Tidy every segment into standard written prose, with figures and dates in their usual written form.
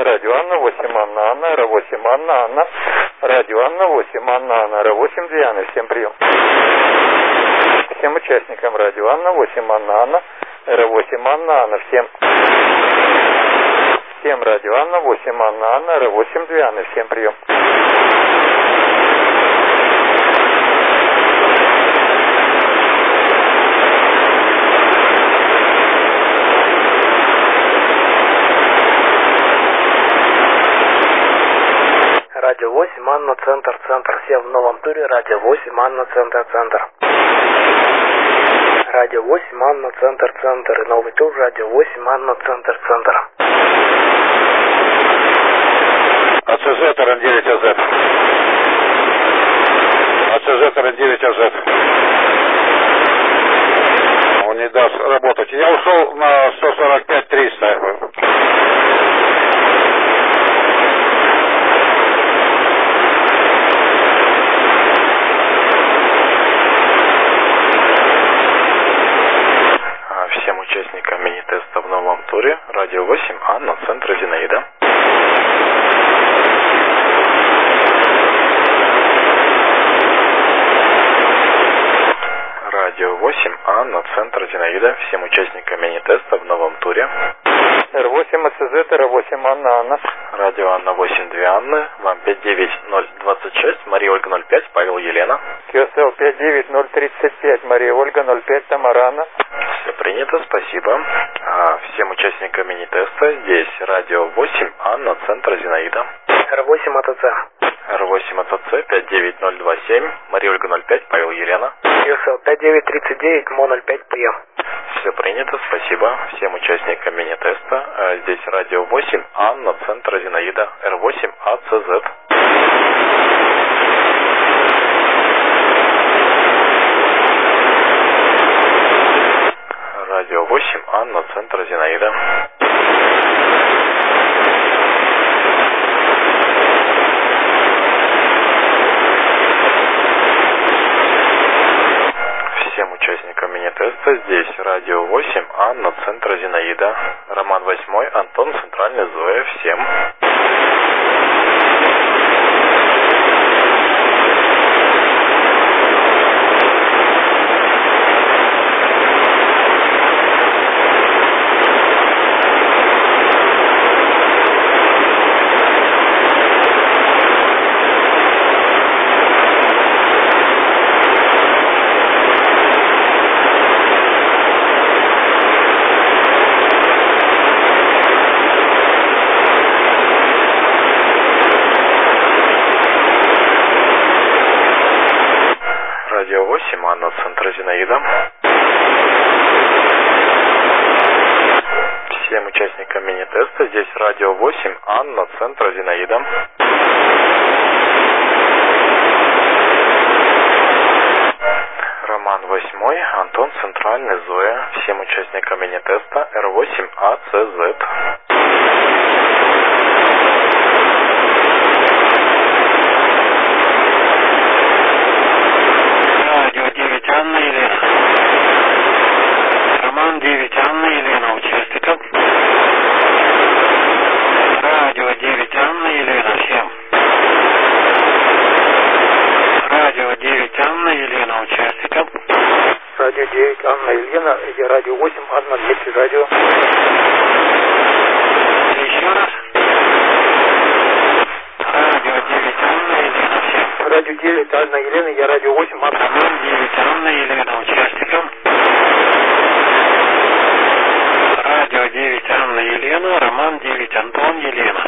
Радио Анна 8, Анна, Анна, Р8, Анна, Анна. Радио Анна 8, Анна, Анна, Р8, Диана. Всем прием. Всем участникам Радио Анна 8, Анна, Анна, Р8, Анна, Анна. Всем Радио Анна 8, Анна, Анна, Р8, Диана. Всем прием. Радио 8, Анна, центр. Всем в новом туре. Радио 8, Анна, центр. Радио 8, Анна, центр. И новый тур. Радио 8, Анна, центр. АЦЗ, РН9 АЗ. АЦЗ, РН9 АЗ. Он не даст работать. Я ушел на 145-300. Всем участникам мини-теста в новом туре. Радио 8, Анна, центр Зинаида. Радио 8, Анна, центр Зинаида. Всем участникам мини-теста в новом туре. Р8, АЦЗ, Р8, Анна, Анна. Радио Анна 8, 2 Анны. Вам 59026, Мария Ольга 05, Павел Елена. КСЛ 59035, Мария Ольга 05, Тамара Анна. Все принято, спасибо. Всем участникам мини-теста здесь радио 8, Анна, центр Зинаида. Р8 АТЦ. Р8 АТЦ 59027, Мария Ольга 05, Павел Елена. КСЛ 5939, МО 05, прием. Все принято, спасибо. Всем участникам мини-теста здесь радио 8, Анна, центр Зинаида. Р8 АЦЗ. Радио 8, Анна, центр Зинаида. Всем участникам мини-теста здесь радио 8, Анна, центр Зинаида. Роман 8, Антон, центральный Зоя. Всем. Радио 8, Анна, центр Зинаида. Всем участникам мини-теста здесь радио 8, Анна, центр Зинаида. Роман 8, Антон, центральный Зоя. Всем участникам мини-теста Р8 АЦЗ. Радио 9, Анна, Елена. Роман 9, Анна, Елена, участникам. Радио 9, Анна, Елена, всем. Радио 9, Анна, Елена, участникам. Радио 9, Анна, Елена. И радио 8, Анна, Дмитрий, радио. Еще раз. Радио 9, Анна, Елена, всем. Радио 9, Анна, Елена. Я радио 8, Анна. Роман 9, Анна, Елена, участникам. Радио 9, Анна, Елена. Роман 9, Антон, Елена.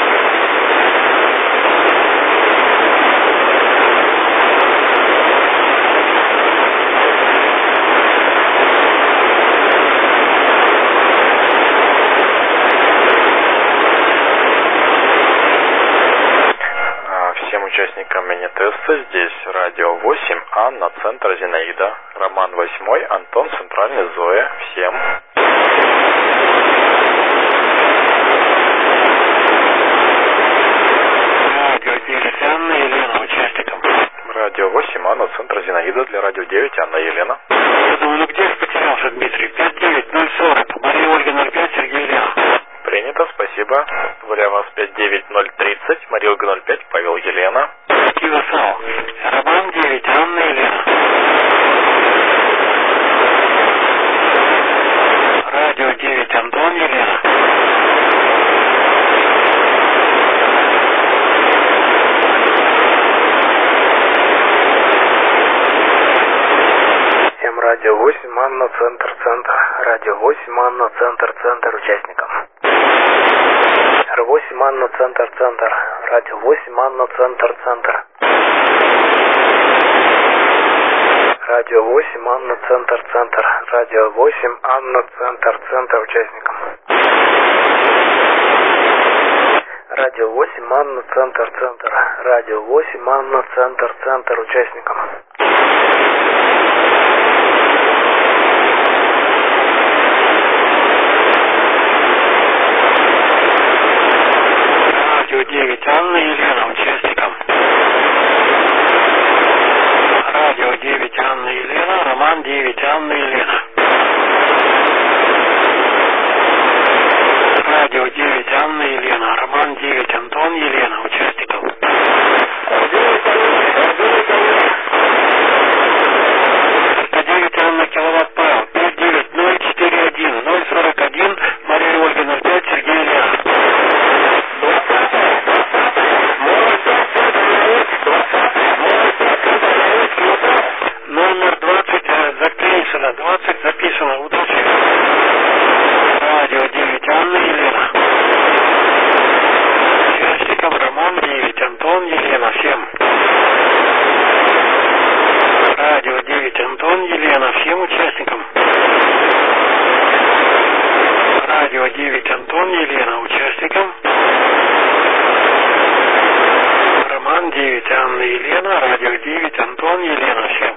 Всем участникам мини-теста здесь радио 8, Анна, центр Зинаида. Роман 8, Антон, центральный Зоя. Всем. Радио 9, Анна, Елена, участникам. Радио 8, Анна, центр Зинаида. Для радио 9, Анна, Елена. Я думаю, ну где же потерялся Дмитрий? 59040, Мария Ольга 05, Сергей Елена. Принято, спасибо. спасибо. Вариант 59030, Марилга 05, Павел, Елена. Кивасал. Роман 9, Анна, Елена. Радио 9, Антон, Елена. Радио 8, Анна, центр, Радио 8, Анна, центр, участникам. Р8, Анна, центр. Радио 8, Анна, центр. Радио 8, Анна, центр. Радио 8, Анна, центр, участникам. Радио 8, Анна, центр. Радио 8, Анна, центр, участникам. Радио 9, Анна, Елена, участникам. Радио 9, Анна, Елена, Роман 9, Анна, Елена. Радио 9, Анна, Елена, Роман 9, Антон, Елена, участников. 109, Анна, киловатт Павел, 59041, 041, Мария Ольга 05, Сергей Елена. Номер 20 записано, 20 записано, удачи. Радио 9, Анна, Елена. Участникам Роман 9, Антон, Елена, всем. Радио 9, Антон, Елена, всем участникам. Радио 9, Антон, Елена, участникам. Роман 9, Анна, Елена, Радио 9, Антон, Елена, всем.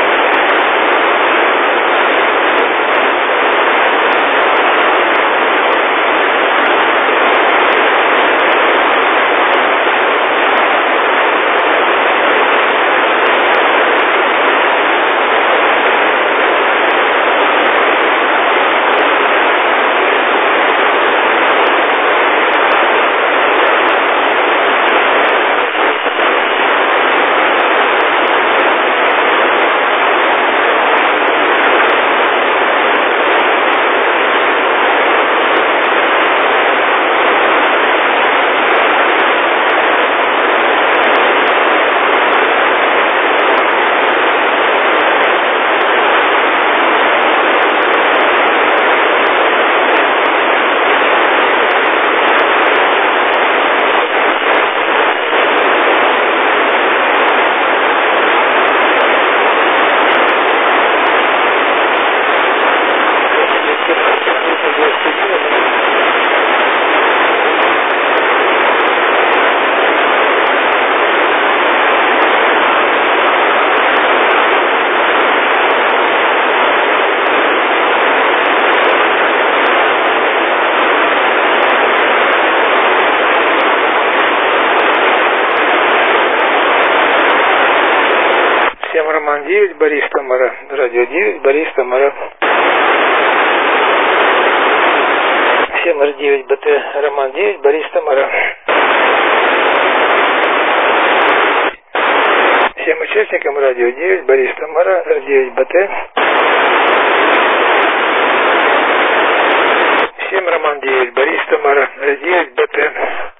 Роман 9, Борис, Тамара. Радио 9, Борис, Тамара. Всем Р9, БТ, Роман 9, Борис, Тамара. Всем участникам Радио 9, Борис, Тамара, Р9, БТ. Всем Роман 9, Борис, Тамара, Р9, БТ.